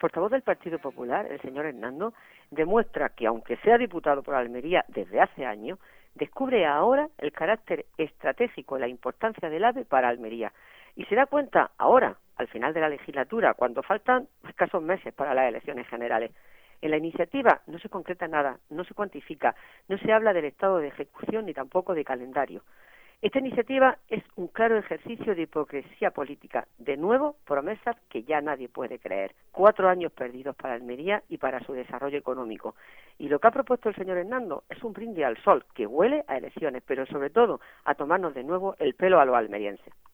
portavoz del Partido Popular, el señor Hernando, demuestra que, aunque sea diputado por Almería desde hace años, descubre ahora el carácter estratégico y la importancia del AVE para Almería. Y se da cuenta ahora, al final de la legislatura, cuando faltan escasos meses para las elecciones generales. En la iniciativa no se concreta nada, no se cuantifica, no se habla del estado de ejecución ni tampoco de calendario. Esta iniciativa es un claro ejercicio de hipocresía política. De nuevo, promesas que ya nadie puede creer. 4 años perdidos para Almería y para su desarrollo económico. Y lo que ha propuesto el señor Hernando es un brindis al sol que huele a elecciones, pero sobre todo a tomarnos de nuevo el pelo a los almerienses.